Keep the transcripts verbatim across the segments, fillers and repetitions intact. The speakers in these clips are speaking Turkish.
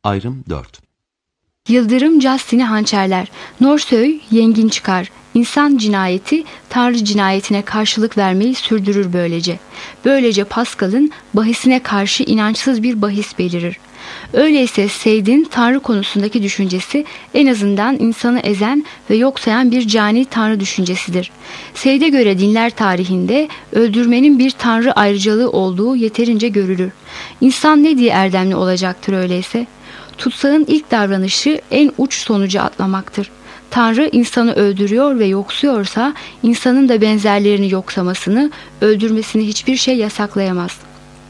Ayrım dört. Yıldırım Justin'i hançerler, Norsöy yengin çıkar. İnsan cinayeti Tanrı cinayetine karşılık vermeyi sürdürür böylece. Böylece Pascal'ın bahisine karşı inançsız bir bahis belirir. Öyleyse Said'in Tanrı konusundaki düşüncesi en azından insanı ezen ve yok sayan bir cani Tanrı düşüncesidir. Said'e göre dinler tarihinde öldürmenin bir Tanrı ayrıcalığı olduğu yeterince görülür. İnsan ne diye erdemli olacaktır öyleyse? Tutsağın ilk davranışı en uç sonucu atlamaktır. Tanrı insanı öldürüyor ve yoksuyorsa insanın da benzerlerini yoksamasını, öldürmesini hiçbir şey yasaklayamaz.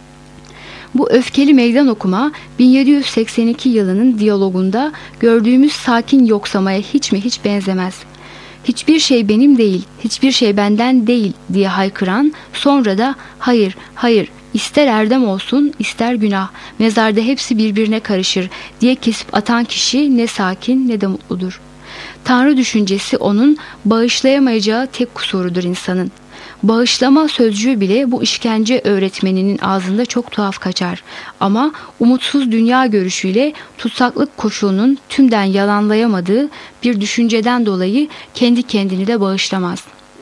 Bu öfkeli meydan okuma bin yedi yüz seksen iki yılının diyalogunda gördüğümüz sakin yoksamaya hiç mi hiç benzemez. Hiçbir şey benim değil, hiçbir şey benden değil diye haykıran, sonra da hayır, hayır, ister erdem olsun, ister günah, mezarda hepsi birbirine karışır diye kesip atan kişi ne sakin ne de mutludur. Tanrı düşüncesi onun bağışlayamayacağı tek kusurudur insanın. Bağışlama sözcüğü bile bu işkence öğretmeninin ağzında çok tuhaf kaçar. Ama umutsuz dünya görüşüyle tutsaklık koşulunun tümden yalanlayamadığı bir düşünceden dolayı kendi kendini de bağışlamaz.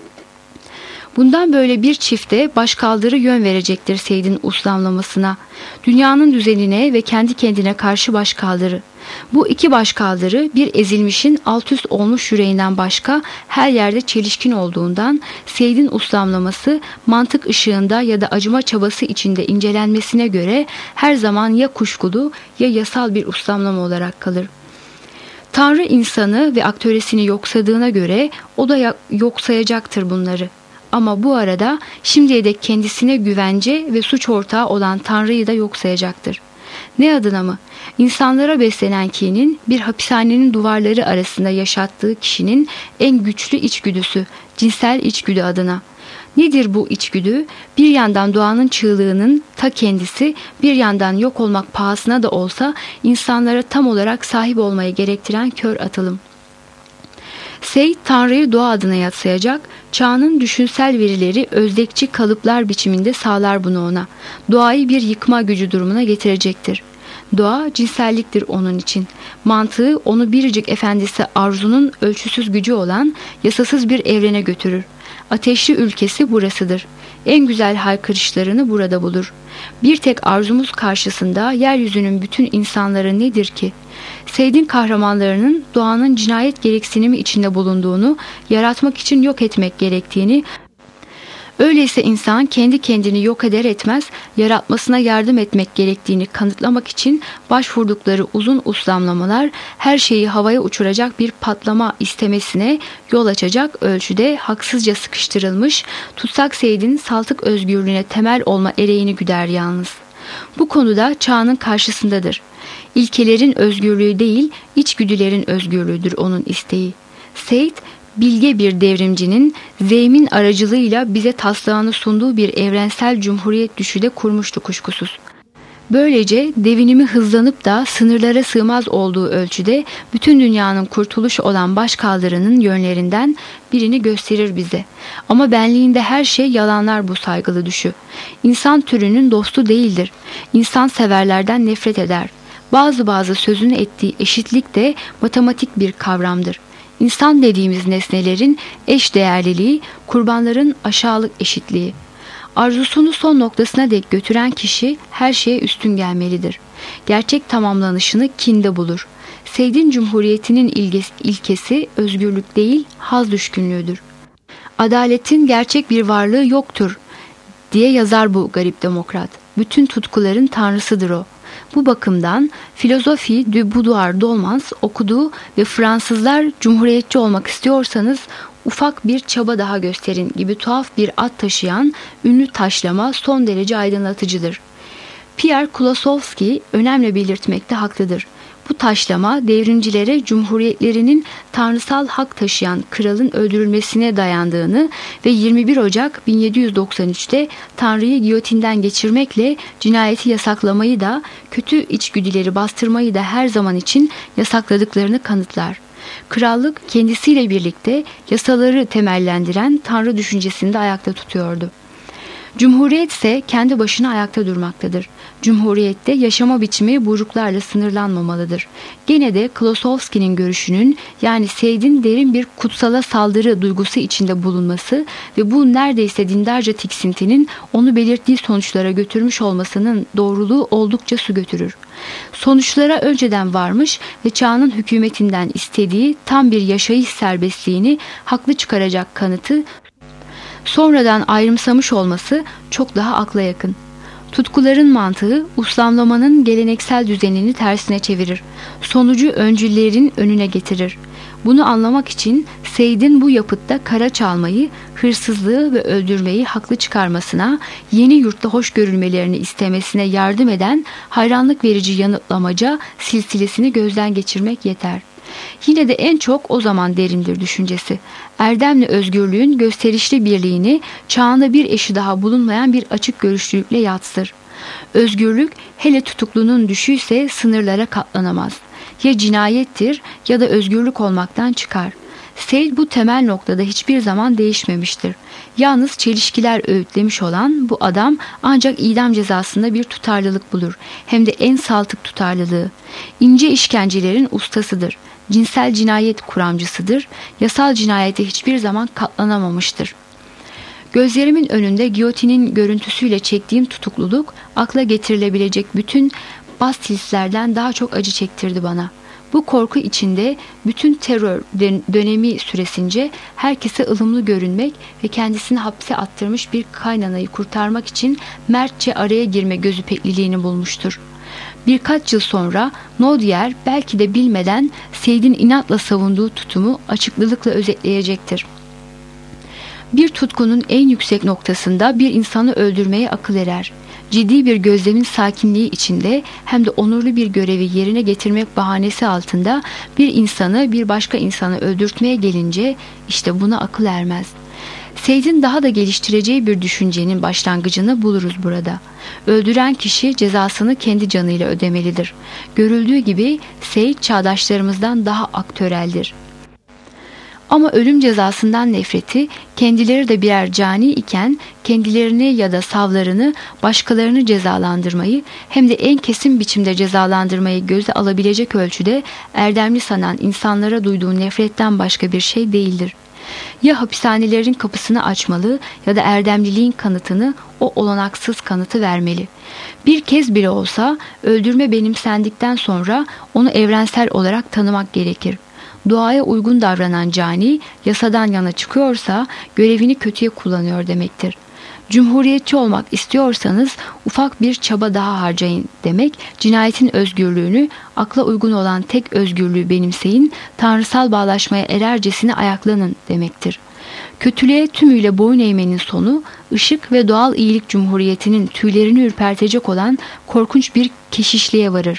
Bundan böyle bir çifte başkaldırı yön verecektir Said'in uslamlamasına. Dünyanın düzenine ve kendi kendine karşı başkaldırı. Bu iki başkaldırı bir ezilmişin alt üst olmuş yüreğinden başka her yerde çelişkin olduğundan Said'in uslamlaması mantık ışığında ya da acıma çabası içinde incelenmesine göre her zaman ya kuşkulu ya yasal bir uslamlama olarak kalır. Tanrı insanı ve aktöresini yoksadığına göre o da yoksayacaktır bunları. Ama bu arada şimdiye dek kendisine güvence ve suç ortağı olan Tanrı'yı da yoksayacaktır. Ne adına mı? İnsanlara beslenen kinin bir hapishanenin duvarları arasında yaşattığı kişinin en güçlü içgüdüsü, cinsel içgüdü adına. Nedir bu içgüdü? Bir yandan doğanın çığlığının ta kendisi, bir yandan yok olmak pahasına da olsa insanlara tam olarak sahip olmayı gerektiren kör atılım. Said Tanrı'yı doğa adına yatsıyacak, çağının düşünsel verileri özdekçi kalıplar biçiminde sağlar bunu ona. Doğayı bir yıkma gücü durumuna getirecektir. Doğa cinselliktir onun için. Mantığı onu biricik efendisi arzunun ölçüsüz gücü olan yasasız bir evrene götürür. Ateşli ülkesi burasıdır. En güzel haykırışlarını burada bulur. Bir tek arzumuz karşısında yeryüzünün bütün insanları nedir ki? Said'in kahramanlarının doğanın cinayet gereksinimi içinde bulunduğunu, yaratmak için yok etmek gerektiğini, öyleyse insan kendi kendini yok eder etmez, yaratmasına yardım etmek gerektiğini kanıtlamak için başvurdukları uzun uslamlamalar her şeyi havaya uçuracak bir patlama istemesine yol açacak ölçüde haksızca sıkıştırılmış, tutsak Said'in saltık özgürlüğüne temel olma ereğini güder yalnız. Bu konuda çağının karşısındadır. İlkelerin özgürlüğü değil, içgüdülerin özgürlüğüdür onun isteği. Said, bilge bir devrimcinin zeymin aracılığıyla bize taslağını sunduğu bir evrensel cumhuriyet düşü de kurmuştu kuşkusuz. Böylece devinimi hızlanıp da sınırlara sığmaz olduğu ölçüde bütün dünyanın kurtuluşu olan başkaldırının yönlerinden birini gösterir bize. Ama benliğinde her şey yalanlar bu saygılı düşü. İnsan türünün dostu değildir. İnsan severlerden nefret eder. Bazı bazı sözünü ettiği eşitlik de matematik bir kavramdır. İnsan dediğimiz nesnelerin eş değerliliği, kurbanların aşağılık eşitliği. Arzusunu son noktasına dek götüren kişi her şeye üstün gelmelidir. Gerçek tamamlanışını kinde bulur. Said'in cumhuriyetinin ilkesi özgürlük değil, haz düşkünlüğüdür. Adaletin gerçek bir varlığı yoktur diye yazar bu garip demokrat. Bütün tutkuların tanrısıdır o. Bu bakımdan Philosophie du Boudoir d'Olmans okuduğu ve Fransızlar cumhuriyetçi olmak istiyorsanız ufak bir çaba daha gösterin gibi tuhaf bir ad taşıyan ünlü taşlama son derece aydınlatıcıdır. Pierre Klossowski önemli belirtmekte haklıdır. Bu taşlama devrimcilere cumhuriyetlerinin tanrısal hak taşıyan kralın öldürülmesine dayandığını ve yirmi bir Ocak bin yedi yüz doksan üçte Tanrı'yı giyotinden geçirmekle cinayeti yasaklamayı da kötü içgüdüleri bastırmayı da her zaman için yasakladıklarını kanıtlar. Krallık kendisiyle birlikte yasaları temellendiren Tanrı düşüncesini de ayakta tutuyordu. Cumhuriyet ise kendi başına ayakta durmaktadır. Cumhuriyette yaşama biçimi buyruklarla sınırlanmamalıdır. Gene de Klosowski'nin görüşünün, yani Seyd'in derin bir kutsala saldırı duygusu içinde bulunması ve bu neredeyse dindarca tiksintinin onu belirttiği sonuçlara götürmüş olmasının doğruluğu oldukça su götürür. Sonuçlara önceden varmış ve çağının hükümetinden istediği tam bir yaşayış serbestliğini haklı çıkaracak kanıtı sonradan ayrımsamış olması çok daha akla yakın. Tutkuların mantığı uslamlamanın geleneksel düzenini tersine çevirir. Sonucu öncüllerin önüne getirir. Bunu anlamak için Seyd'in bu yapıtta kara çalmayı, hırsızlığı ve öldürmeyi haklı çıkarmasına, yeni yurtta hoş görülmelerini istemesine yardım eden hayranlık verici yanıtlamaca silsilesini gözden geçirmek yeter. Yine de en çok o zaman derindir düşüncesi. Erdemle özgürlüğün gösterişli birliğini çağında bir eşi daha bulunmayan bir açık görüşlülükle yatsır. Özgürlük hele tutuklunun düşüyse sınırlara katlanamaz. Ya cinayettir ya da özgürlük olmaktan çıkar. Seyd bu temel noktada hiçbir zaman değişmemiştir. Yalnız çelişkiler öğütlemiş olan bu adam ancak idam cezasında bir tutarlılık bulur. Hem de en saltık tutarlılığı. İnce işkencelerin ustasıdır. Cinsel cinayet kuramcısıdır. Yasal cinayete hiçbir zaman katlanamamıştır. Gözlerimin önünde giyotinin görüntüsüyle çektiğim tutukluluk akla getirilebilecek bütün Bastilslerden daha çok acı çektirdi bana. Bu korku içinde bütün terör dönemi süresince herkese ılımlı görünmek ve kendisini hapse attırmış bir kaynanayı kurtarmak için mertçe araya girme gözü pekliliğini bulmuştur. Birkaç yıl sonra Nodier belki de bilmeden Seyd'in inatla savunduğu tutumu açıklılıkla özetleyecektir. Bir tutkunun en yüksek noktasında bir insanı öldürmeye akıl erer. Ciddi bir gözlemin sakinliği içinde hem de onurlu bir görevi yerine getirmek bahanesi altında bir insanı bir başka insanı öldürtmeye gelince işte buna akıl ermez. Seyd'in daha da geliştireceği bir düşüncenin başlangıcını buluruz burada. Öldüren kişi cezasını kendi canıyla ödemelidir. Görüldüğü gibi Seyd çağdaşlarımızdan daha aktöreldir. Ama ölüm cezasından nefreti, kendileri de birer cani iken kendilerini ya da savlarını, başkalarını cezalandırmayı hem de en kesin biçimde cezalandırmayı göze alabilecek ölçüde erdemli sanan insanlara duyduğu nefretten başka bir şey değildir. Ya hapishanelerin kapısını açmalı ya da erdemliliğin kanıtını o olanaksız kanıtı vermeli. Bir kez bile olsa öldürme benimsendikten sonra onu evrensel olarak tanımak gerekir. Doğaya uygun davranan cani yasadan yana çıkıyorsa görevini kötüye kullanıyor demektir. Cumhuriyetçi olmak istiyorsanız ufak bir çaba daha harcayın demek, cinayetin özgürlüğünü, akla uygun olan tek özgürlüğü benimseyin, tanrısal bağlaşmaya erercesine ayaklanın demektir. Kötülüğe tümüyle boyun eğmenin sonu, ışık ve doğal iyilik cumhuriyetinin tüylerini ürpertecek olan korkunç bir keşişliğe varır.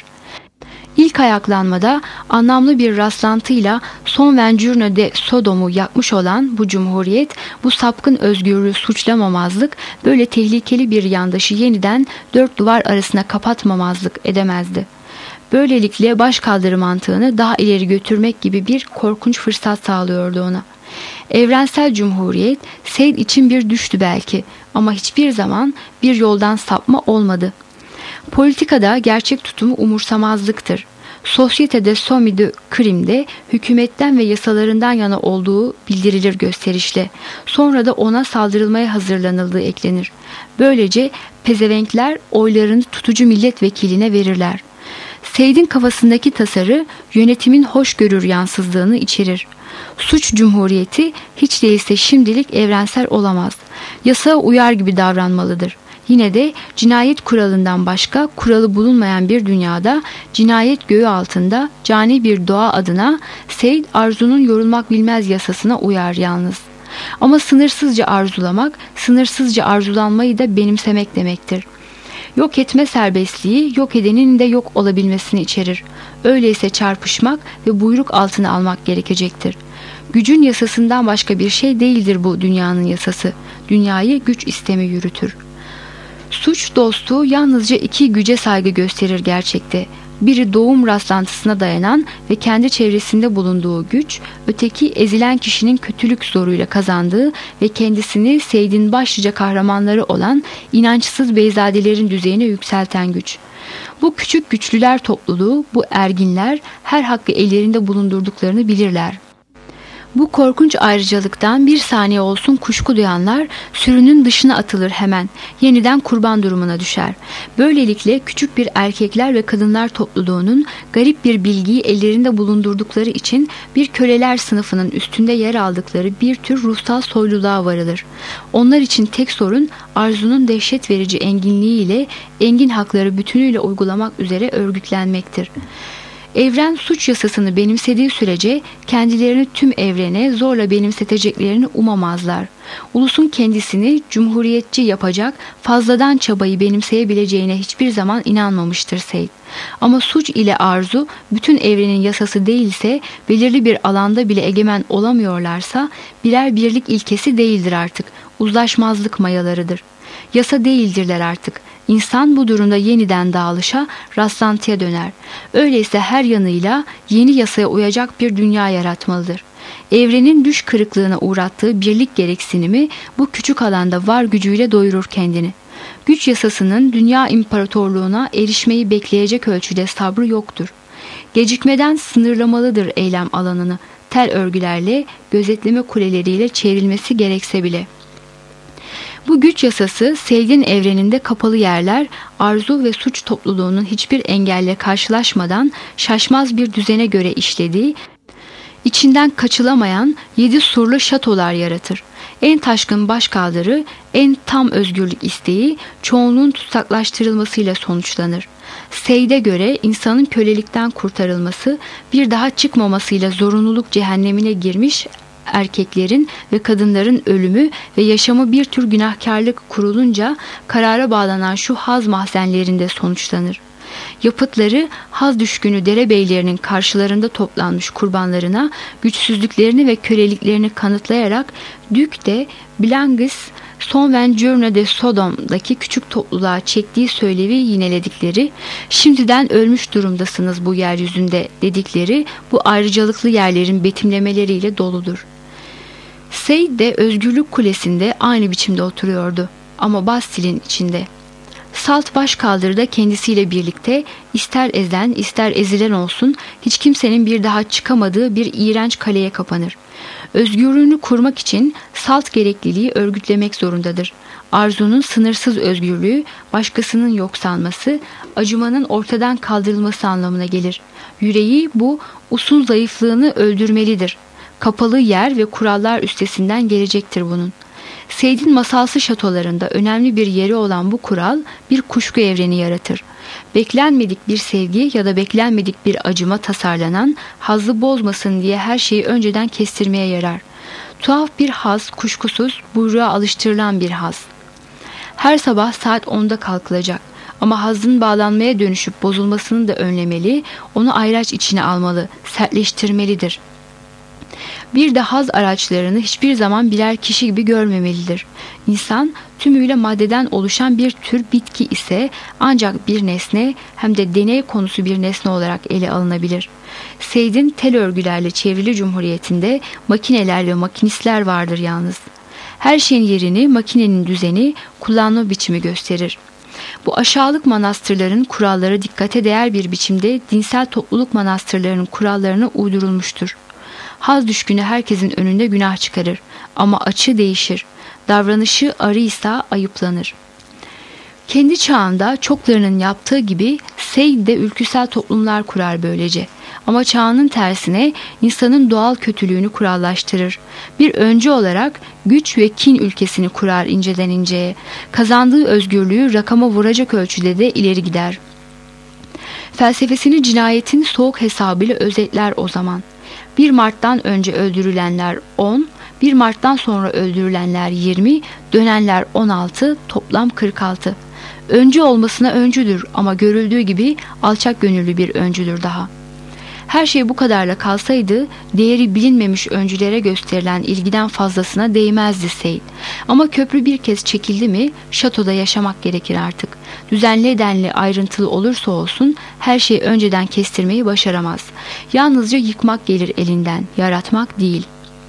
İlk ayaklanmada anlamlı bir rastlantıyla son Venturno de Sodom'u yakmış olan bu cumhuriyet, bu sapkın özgürlüğü suçlamamazlık, böyle tehlikeli bir yandaşı yeniden dört duvar arasına kapatmamazlık edemezdi. Böylelikle başkaldırı mantığını daha ileri götürmek gibi bir korkunç fırsat sağlıyordu ona. Evrensel cumhuriyet Seyd için bir düştü belki ama hiçbir zaman bir yoldan sapma olmadı. Politikada gerçek tutumu umursamazlıktır. Sosyetede somme de crime'de hükümetten ve yasalarından yana olduğu bildirilir gösterişle. Sonra da ona saldırılmaya hazırlanıldığı eklenir. Böylece pezevenkler oylarını tutucu milletvekiline verirler. Seyd'in kafasındaki tasarı yönetimin hoşgörür yansızlığını içerir. Suç cumhuriyeti hiç değilse şimdilik evrensel olamaz. Yasaya uyar gibi davranmalıdır. Yine de cinayet kuralından başka kuralı bulunmayan bir dünyada cinayet göğü altında cani bir doğa adına Seyd arzunun yorulmak bilmez yasasına uyar yalnız. Ama sınırsızca arzulamak, sınırsızca arzulanmayı da benimsemek demektir. Yok etme serbestliği yok edenin de yok olabilmesini içerir. Öyleyse çarpışmak ve buyruk altına almak gerekecektir. Gücün yasasından başka bir şey değildir bu dünyanın yasası. Dünyayı güç istemi yürütür. Suç dostu yalnızca iki güce saygı gösterir gerçekte. Biri doğum rastlantısına dayanan ve kendi çevresinde bulunduğu güç, öteki ezilen kişinin kötülük zoruyla kazandığı ve kendisini Seyd'in başlıca kahramanları olan inançsız beyzadelerin düzeyine yükselten güç. Bu küçük güçlüler topluluğu, bu erginler her hakkı ellerinde bulundurduklarını bilirler. Bu korkunç ayrıcalıktan bir saniye olsun kuşku duyanlar sürünün dışına atılır hemen, yeniden kurban durumuna düşer. Böylelikle küçük bir erkekler ve kadınlar topluluğunun garip bir bilgiyi ellerinde bulundurdukları için bir köleler sınıfının üstünde yer aldıkları bir tür ruhsal soyluluğa varılır. Onlar için tek sorun arzunun dehşet verici enginliğiyle engin hakları bütünüyle uygulamak üzere örgütlenmektir. Evren suç yasasını benimsediği sürece kendilerini tüm evrene zorla benimseteceklerini umamazlar. Ulusun kendisini cumhuriyetçi yapacak fazladan çabayı benimseyebileceğine hiçbir zaman inanmamıştır Seyd. Ama suç ile arzu bütün evrenin yasası değilse, belirli bir alanda bile egemen olamıyorlarsa birer birlik ilkesi değildir artık. Uzlaşmazlık mayalarıdır. Yasa değildirler artık. İnsan bu durumda yeniden dağılışa, rastlantıya döner. Öyleyse her yanıyla yeni yasaya uyacak bir dünya yaratmalıdır. Evrenin düş kırıklığına uğrattığı birlik gereksinimi bu küçük alanda var gücüyle doyurur kendini. Güç yasasının dünya imparatorluğuna erişmeyi bekleyecek ölçüde sabrı yoktur. Gecikmeden sınırlamalıdır eylem alanını, tel örgülerle, gözetleme kuleleriyle çevrilmesi gerekse bile. Bu güç yasası Seyd'in evreninde kapalı yerler, arzu ve suç topluluğunun hiçbir engelle karşılaşmadan şaşmaz bir düzene göre işlediği, içinden kaçılamayan yedi surlu şatolar yaratır. En taşkın başkaldırı, en tam özgürlük isteği çoğunluğun tutsaklaştırılmasıyla sonuçlanır. Seyd'e göre insanın kölelikten kurtarılması, bir daha çıkmamasıyla zorunluluk cehennemine girmiş erkeklerin ve kadınların ölümü ve yaşamı bir tür günahkarlık kurulunca karara bağlanan şu haz mahzenlerinde sonuçlanır. Yapıtları haz düşkünü derebeylerinin karşılarında toplanmış kurbanlarına güçsüzlüklerini ve köleliklerini kanıtlayarak Duc de Blanguis Sauvagenes de Sodom'daki küçük topluluğa çektiği söylevi yineledikleri, şimdiden ölmüş durumdasınız bu yeryüzünde dedikleri bu ayrıcalıklı yerlerin betimlemeleriyle doludur. Seyd de Özgürlük Kulesi'nde aynı biçimde oturuyordu ama Bastil'in içinde. Salt başkaldırıda kendisiyle birlikte ister ezen ister ezilen olsun hiç kimsenin bir daha çıkamadığı bir iğrenç kaleye kapanır. Özgürlüğünü kurmak için salt gerekliliği örgütlemek zorundadır. Arzunun sınırsız özgürlüğü, başkasının yok sanması, acımanın ortadan kaldırılması anlamına gelir. Yüreği bu usun zayıflığını öldürmelidir. Kapalı yer ve kurallar üstesinden gelecektir bunun. Seyd'in masalsı şatolarında önemli bir yeri olan bu kural bir kuşku evreni yaratır. Beklenmedik bir sevgi ya da beklenmedik bir acıma tasarlanan, hazzı bozmasın diye her şeyi önceden kestirmeye yarar. Tuhaf bir haz, kuşkusuz buyruğa alıştırılan bir haz. Her sabah saat onda kalkılacak ama hazzın bağlanmaya dönüşüp bozulmasını da önlemeli, onu ayraç içine almalı, sertleştirmelidir. Bir de haz araçlarını hiçbir zaman birer kişi gibi görmemelidir. İnsan tümüyle maddeden oluşan bir tür bitki ise ancak bir nesne hem de deney konusu bir nesne olarak ele alınabilir. Seyd'in tel örgülerle çevrili cumhuriyetinde makineler ve makinistler vardır yalnız. Her şeyin yerini makinenin düzeni, kullanma biçimi gösterir. Bu aşağılık manastırların kuralları dikkate değer bir biçimde dinsel topluluk manastırlarının kurallarına uydurulmuştur. Haz düşkünü herkesin önünde günah çıkarır ama açı değişir. Davranışı arıysa ayıplanır. Kendi çağında çoklarının yaptığı gibi Seyd de ülküsel toplumlar kurar böylece. Ama çağının tersine insanın doğal kötülüğünü kurallaştırır. Bir öncü olarak güç ve kin ülkesini kurar inceden inceye. Kazandığı özgürlüğü rakama vuracak ölçüde de ileri gider. Felsefesini cinayetin soğuk hesabıyla özetler o zaman. bir Mart'tan önce öldürülenler on, bir Mart'tan sonra öldürülenler yirmi, dönenler on altı, toplam kırk altı. Öncü olmasına öncüdür ama görüldüğü gibi alçak gönüllü bir öncüdür daha. Her şey bu kadarla kalsaydı değeri bilinmemiş öncülere gösterilen ilgiden fazlasına değmezdi Seyit. Ama köprü bir kez çekildi mi şatoda yaşamak gerekir artık. Düzenli edenli ayrıntılı olursa olsun her şeyi önceden kestirmeyi başaramaz. Yalnızca yıkmak gelir elinden, yaratmak değil.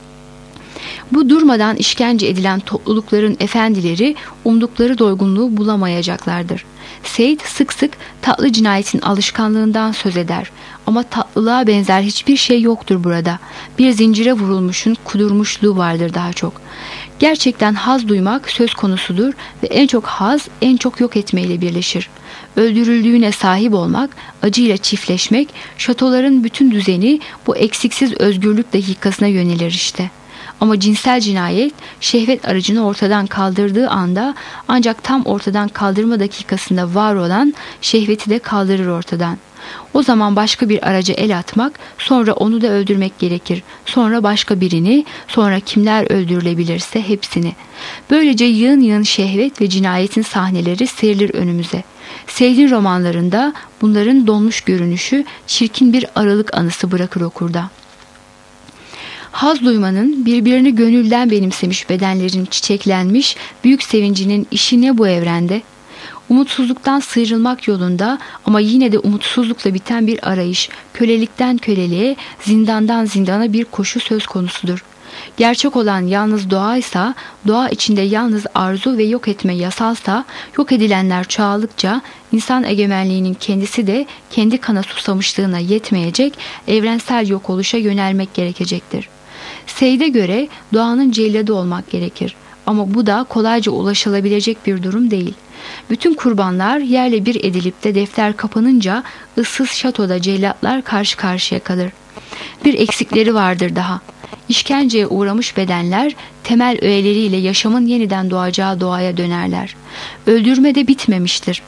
Bu durmadan işkence edilen toplulukların efendileri umdukları doygunluğu bulamayacaklardır. Seyit sık sık tatlı cinayetin alışkanlığından söz eder. Ama tatlılığa benzer hiçbir şey yoktur burada. Bir zincire vurulmuşun kudurmuşluğu vardır daha çok. Gerçekten haz duymak söz konusudur ve en çok haz en çok yok etmeyle birleşir. Öldürüldüğüne sahip olmak, acıyla çiftleşmek, şatoların bütün düzeni bu eksiksiz özgürlük dakikasına yönelir işte. Ama cinsel cinayet şehvet aracını ortadan kaldırdığı anda ancak tam ortadan kaldırma dakikasında var olan şehveti de kaldırır ortadan. O zaman başka bir araca el atmak, sonra onu da öldürmek gerekir. Sonra başka birini, sonra kimler öldürülebilirse hepsini. Böylece yığın yığın şehvet ve cinayetin sahneleri serilir önümüze. Seyd'in romanlarında bunların donmuş görünüşü çirkin bir aralık anısı bırakır okurda. Haz duymanın, birbirini gönülden benimsemiş bedenlerin çiçeklenmiş büyük sevincinin işi ne bu evrende? Umutsuzluktan sıyrılmak yolunda ama yine de umutsuzlukla biten bir arayış, kölelikten köleliğe, zindandan zindana bir koşu söz konusudur. Gerçek olan yalnız doğaysa, doğa içinde yalnız arzu ve yok etme yasalsa, yok edilenler çoğaldıkça insan egemenliğinin kendisi de kendi kana susamışlığına yetmeyecek, evrensel yok oluşa yönelmek gerekecektir. Seyd'e göre doğanın celladı olmak gerekir. Ama bu da kolayca ulaşılabilecek bir durum değil. Bütün kurbanlar yerle bir edilip de defter kapanınca ıssız şatoda cellatlar karşı karşıya kalır. Bir eksikleri vardır daha. İşkenceye uğramış bedenler temel öğeleriyle yaşamın yeniden doğacağı doğaya dönerler. Öldürme de bitmemiştir.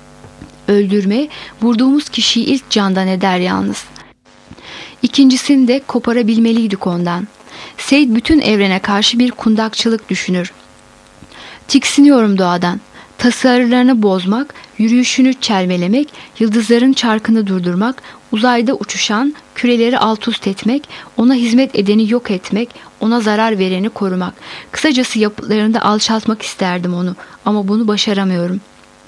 Öldürme vurduğumuz kişiyi ilk candan eder yalnız. İkincisini de koparabilmeliydik ondan. Seyd bütün evrene karşı bir kundakçılık düşünür. Tiksiniyorum doğadan. Tasarılarını bozmak, yürüyüşünü çelmelemek, yıldızların çarkını durdurmak, uzayda uçuşan küreleri alt üst etmek, ona hizmet edeni yok etmek, ona zarar vereni korumak. Kısacası yapıtlarında alçaltmak isterdim onu ama bunu başaramıyorum.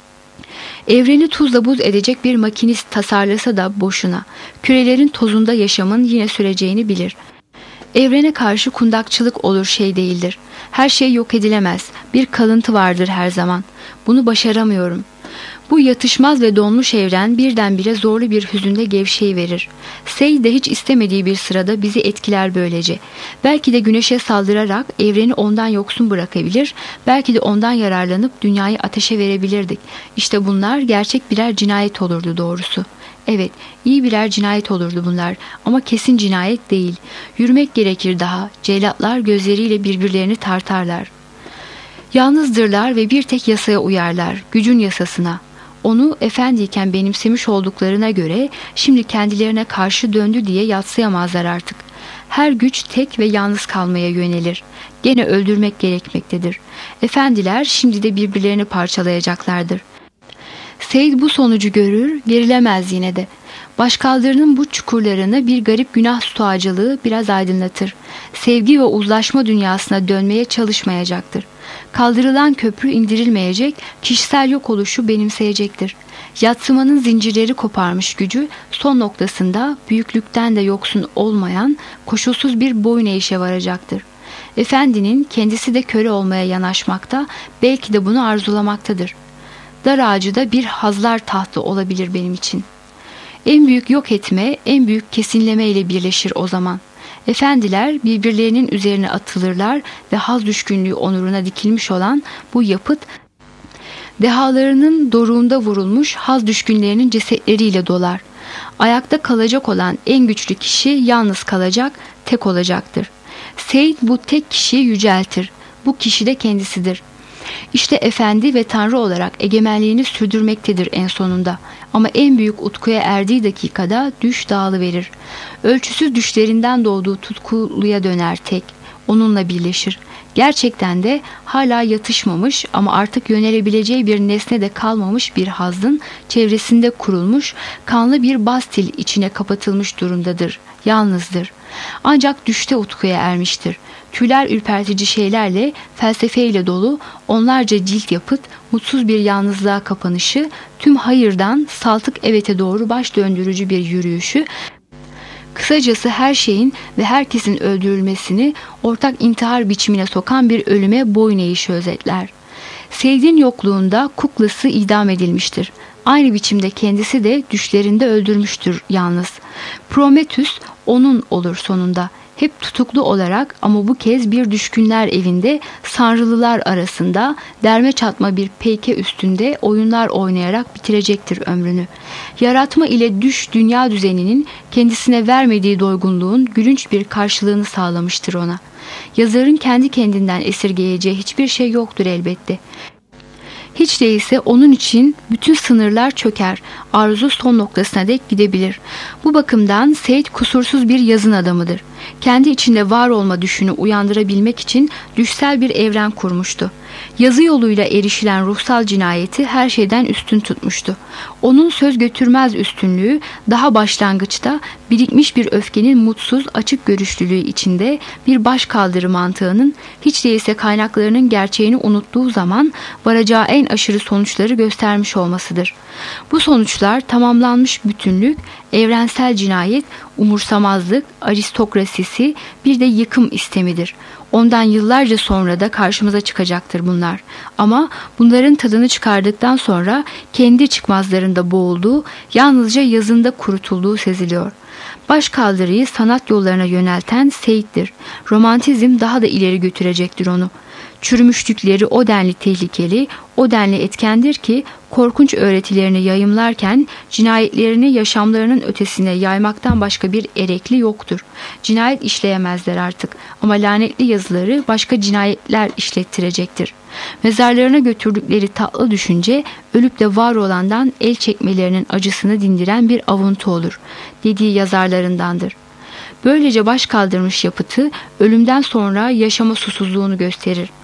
Evreni tuzla buz edecek bir makinist tasarlasa da boşuna. Kürelerin tozunda yaşamın yine süreceğini bilir. Evrene karşı kundakçılık olur şey değildir. Her şey yok edilemez. Bir kalıntı vardır her zaman. Bunu başaramıyorum. Bu yatışmaz ve donmuş evren birdenbire zorlu bir hüzünde gevşeyiverir. Seyd de hiç istemediği bir sırada bizi etkiler böylece. Belki de güneşe saldırarak evreni ondan yoksun bırakabilir, belki de ondan yararlanıp dünyayı ateşe verebilirdik. İşte bunlar gerçek birer cinayet olurdu doğrusu. Evet, iyi birer cinayet olurdu bunlar ama kesin cinayet değil. Yürümek gerekir daha. Cellatlar gözleriyle birbirlerini tartarlar. Yalnızdırlar ve bir tek yasaya uyarlar, gücün yasasına. Onu efendiyken benimsemiş olduklarına göre şimdi kendilerine karşı döndü diye yadsıyamazlar artık. Her güç tek ve yalnız kalmaya yönelir. Gene öldürmek gerekmektedir. Efendiler şimdi de birbirlerini parçalayacaklardır. Seyd bu sonucu görür, gerilemez yine de. Başkaldırının bu çukurlarını bir garip günah stoğacılığı biraz aydınlatır. Sevgi ve uzlaşma dünyasına dönmeye çalışmayacaktır. Kaldırılan köprü indirilmeyecek, kişisel yok oluşu benimseyecektir. Yatsımanın zincirleri koparmış gücü son noktasında büyüklükten de yoksun olmayan koşulsuz bir boyun eğişe varacaktır. Efendinin kendisi de köle olmaya yanaşmakta, belki de bunu arzulamaktadır. Dar ağacı da bir hazlar tahtı olabilir benim için. En büyük yok etme, en büyük kesinleme ile birleşir o zaman. Efendiler birbirlerinin üzerine atılırlar ve haz düşkünlüğü onuruna dikilmiş olan bu yapıt, dehalarının doruğunda vurulmuş haz düşkünlerinin cesetleriyle dolar. Ayakta kalacak olan en güçlü kişi yalnız kalacak, tek olacaktır. Seyd bu tek kişiyi yüceltir. Bu kişi de kendisidir. İşte efendi ve tanrı olarak egemenliğini sürdürmektedir en sonunda. Ama en büyük utkuya erdiği dakikada düş dağılıverir. Ölçüsüz düşlerinden doğduğu tutkuluya döner tek. Onunla birleşir. Gerçekten de hala yatışmamış ama artık yönelebileceği bir nesne de kalmamış bir hazdın çevresinde kurulmuş kanlı bir bastil içine kapatılmış durumdadır. Yalnızdır. Ancak düşte utkuya ermiştir. Tüyler ürpertici şeylerle, felsefeyle dolu onlarca cilt yapıt, mutsuz bir yalnızlığa kapanışı, tüm hayırdan saltık evete doğru baş döndürücü bir yürüyüşü, kısacası her şeyin ve herkesin öldürülmesini ortak intihar biçimine sokan bir ölüme boyun eğişi özetler. Seyit'in yokluğunda kuklası idam edilmiştir. Aynı biçimde kendisi de düşlerinde öldürmüştür yalnız. Prometheus onun olur sonunda. Hep tutuklu olarak ama bu kez bir düşkünler evinde sanrılılar arasında derme çatma bir peyke üstünde oyunlar oynayarak bitirecektir ömrünü. Yaratma ile düş dünya düzeninin kendisine vermediği doygunluğun gülünç bir karşılığını sağlamıştır ona. Yazarın kendi kendinden esirgeyeceği hiçbir şey yoktur elbette. Hiç değilse onun için bütün sınırlar çöker, arzu son noktasına dek gidebilir. Bu bakımdan Seyit kusursuz bir yazın adamıdır. Kendi içinde var olma düşünü uyandırabilmek için düşsel bir evren kurmuştu. Yazı yoluyla erişilen ruhsal cinayeti her şeyden üstün tutmuştu. Onun söz götürmez üstünlüğü daha başlangıçta birikmiş bir öfkenin mutsuz açık görüşlülüğü içinde bir başkaldırı mantığının hiç değilse kaynaklarının gerçeğini unuttuğu zaman varacağı en aşırı sonuçları göstermiş olmasıdır. Bu sonuçlar tamamlanmış bütünlük, evrensel cinayet, umursamazlık, aristokrasisi, bir de yıkım istemidir. Ondan yıllarca sonra da karşımıza çıkacaktır bunlar. Ama bunların tadını çıkardıktan sonra kendi çıkmazlarında boğulduğu, yalnızca yazında kurutulduğu seziliyor. Başkaldırıyı sanat yollarına yönelten Seyit'tir. Romantizm daha da ileri götürecektir onu. Çürümüşlükleri o denli tehlikeli, o denli etkendir ki korkunç öğretilerini yayımlarken cinayetlerini yaşamlarının ötesine yaymaktan başka bir erekli yoktur. Cinayet işleyemezler artık ama lanetli yazıları başka cinayetler işlettirecektir. Mezarlarına götürdükleri tatlı düşünce ölüp de var olandan el çekmelerinin acısını dindiren bir avuntu olur dediği yazarlarındandır. Böylece baş kaldırmış yapıtı ölümden sonra yaşama susuzluğunu gösterir.